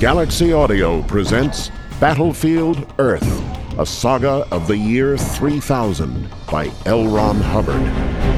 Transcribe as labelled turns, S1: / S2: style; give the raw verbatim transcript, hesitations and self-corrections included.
S1: Galaxy Audio presents Battlefield Earth, a saga of the year three thousand by L. Ron Hubbard.